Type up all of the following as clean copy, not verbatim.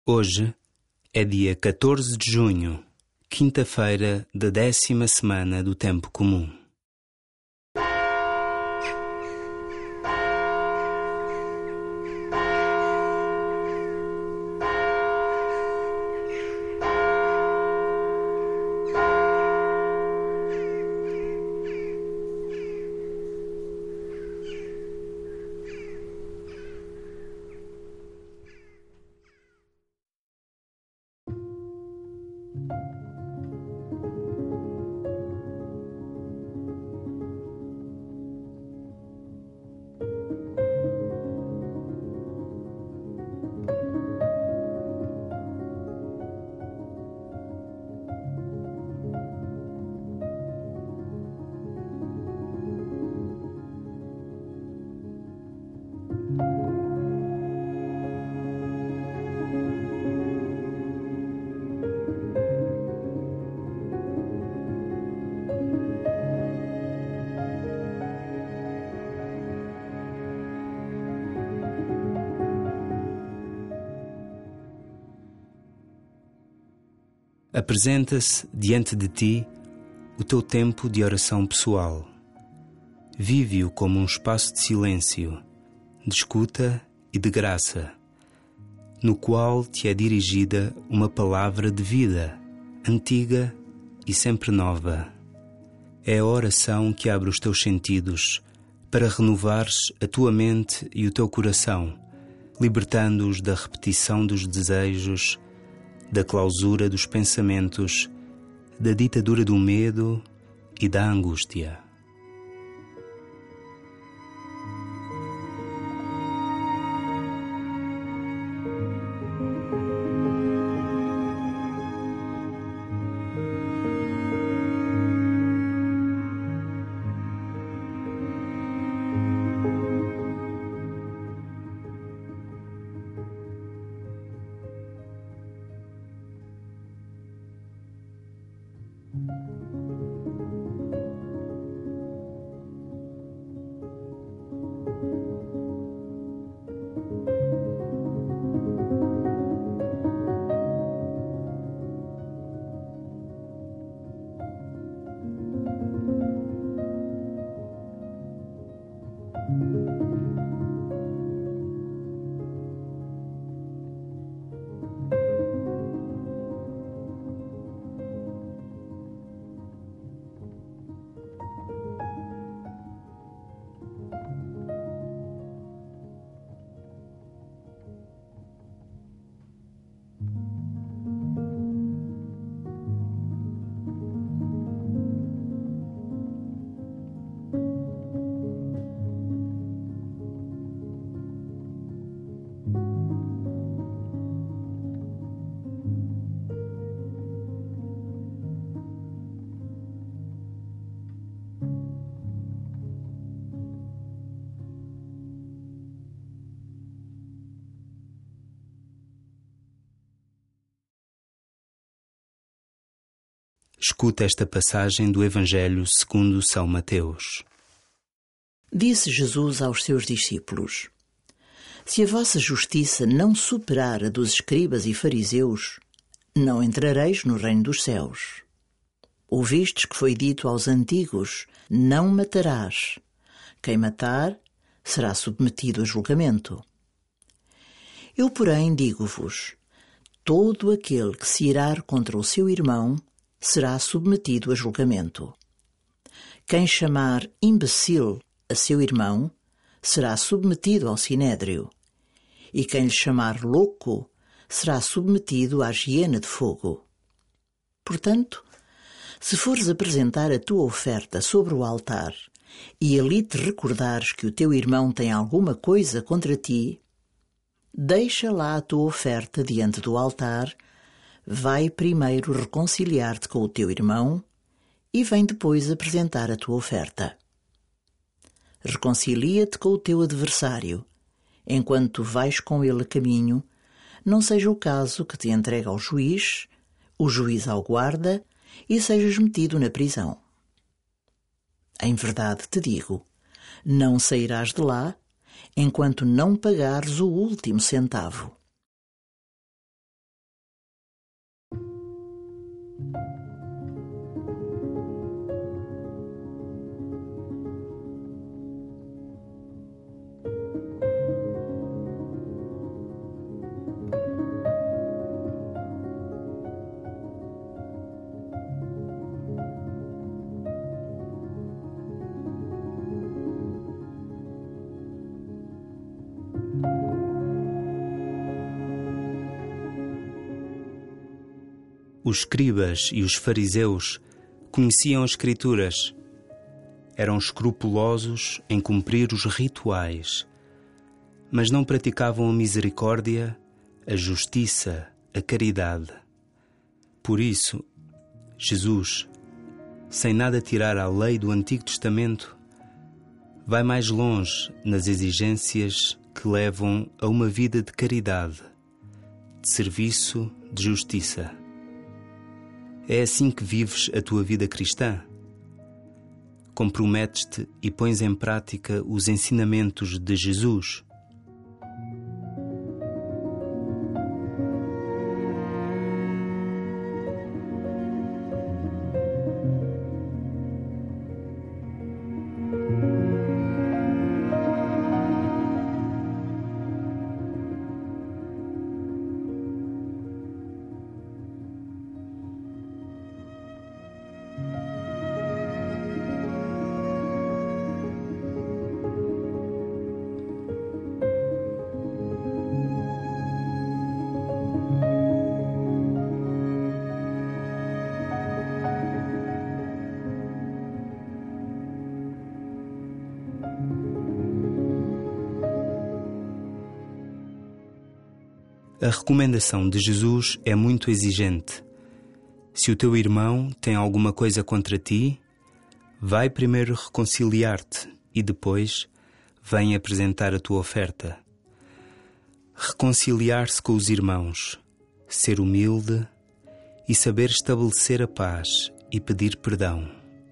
Hoje é dia 14 de junho, quinta-feira da 10ª semana do Tempo Comum. Apresenta-se diante de ti o teu tempo de oração pessoal. Vive-o como um espaço de silêncio, de escuta e de graça, no qual te é dirigida uma palavra de vida, antiga e sempre nova. É a oração que abre os teus sentidos para renovares a tua mente e o teu coração, libertando-os da repetição dos desejos, da clausura dos pensamentos, da ditadura do medo e da angústia. Escuta esta passagem do Evangelho segundo São Mateus. Disse Jesus aos seus discípulos: Se a vossa justiça não superar a dos escribas e fariseus, não entrareis no reino dos céus. Ouvistes que foi dito aos antigos: Não matarás. Quem matar será submetido a julgamento. Eu, porém, digo-vos: todo aquele que se irar contra o seu irmão será submetido a julgamento. Quem chamar imbecil a seu irmão será submetido ao sinédrio, e quem lhe chamar louco será submetido à hiena de fogo. Portanto, se fores apresentar a tua oferta sobre o altar e ali te recordares que o teu irmão tem alguma coisa contra ti, deixa lá a tua oferta diante do altar, vai primeiro reconciliar-te com o teu irmão e vem depois apresentar a tua oferta. Reconcilia-te com o teu adversário, enquanto vais com ele a caminho, não seja o caso que te entregue ao juiz, o juiz ao guarda e sejas metido na prisão. Em verdade te digo, não sairás de lá enquanto não pagares o último centavo. Os escribas e os fariseus conheciam as Escrituras. Eram escrupulosos em cumprir os rituais, mas não praticavam a misericórdia, a justiça, a caridade. Por isso, Jesus, sem nada tirar à lei do Antigo Testamento, vai mais longe nas exigências que levam a uma vida de caridade, de serviço, de justiça. É assim que vives a tua vida cristã? Comprometes-te e pões em prática os ensinamentos de Jesus? A recomendação de Jesus é muito exigente. Se o teu irmão tem alguma coisa contra ti, vai primeiro reconciliar-te e depois vem apresentar a tua oferta. Reconciliar-se com os irmãos, ser humilde e saber estabelecer a paz e pedir perdão.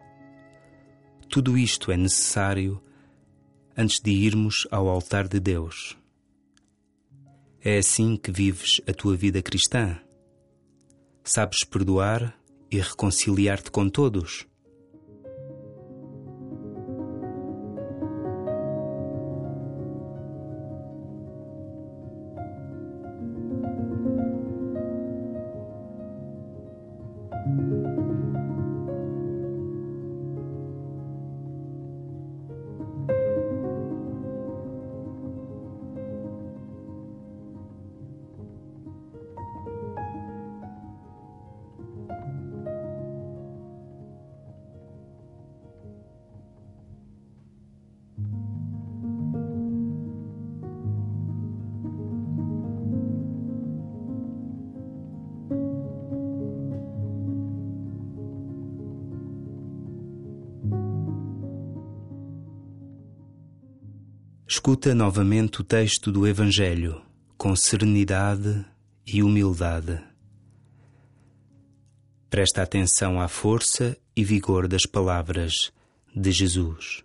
Tudo isto é necessário antes de irmos ao altar de Deus. É assim que vives a tua vida cristã? Sabes perdoar e reconciliar-te com todos? Escuta novamente o texto do Evangelho com serenidade e humildade. Presta atenção à força e vigor das palavras de Jesus.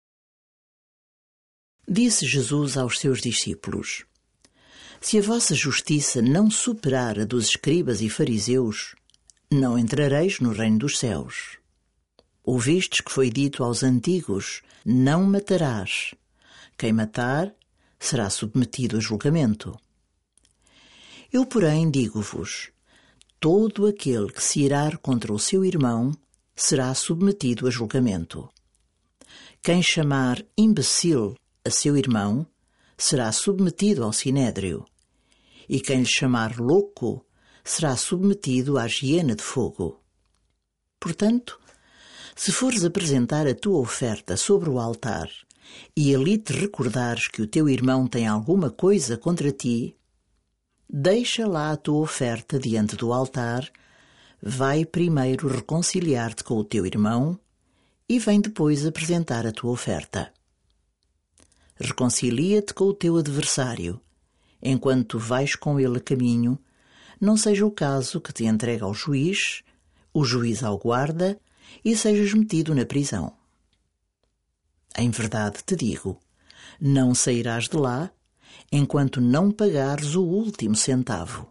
Disse Jesus aos seus discípulos: Se a vossa justiça não superar a dos escribas e fariseus, não entrareis no reino dos céus. Ouvistes que foi dito aos antigos: Não matarás. Quem matar será submetido a julgamento. Eu, porém, digo-vos: todo aquele que se irar contra o seu irmão será submetido a julgamento. Quem chamar imbecil a seu irmão será submetido ao sinédrio, e quem lhe chamar louco será submetido à hiena de fogo. Portanto, se fores apresentar a tua oferta sobre o altar e ali te recordares que o teu irmão tem alguma coisa contra ti, deixa lá a tua oferta diante do altar, vai primeiro reconciliar-te com o teu irmão e vem depois apresentar a tua oferta. Reconcilia-te com o teu adversário, enquanto vais com ele a caminho, não seja o caso que te entregue ao juiz, o juiz ao guarda e sejas metido na prisão. Em verdade te digo, não sairás de lá enquanto não pagares o último centavo.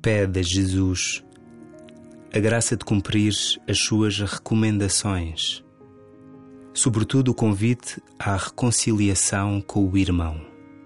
Pede a Jesus a graça de cumprir as suas recomendações, sobretudo o convite à reconciliação com o irmão.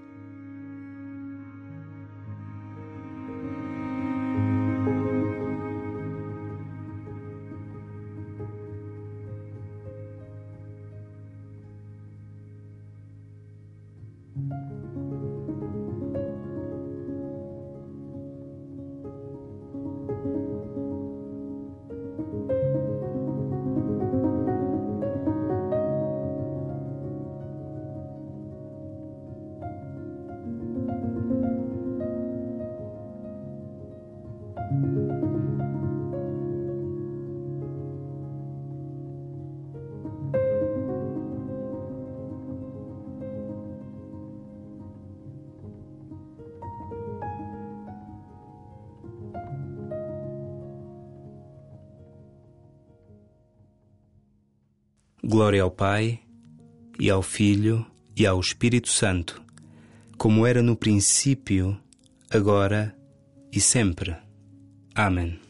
Glória ao Pai, e ao Filho, e ao Espírito Santo, como era no princípio, agora e sempre. Amém.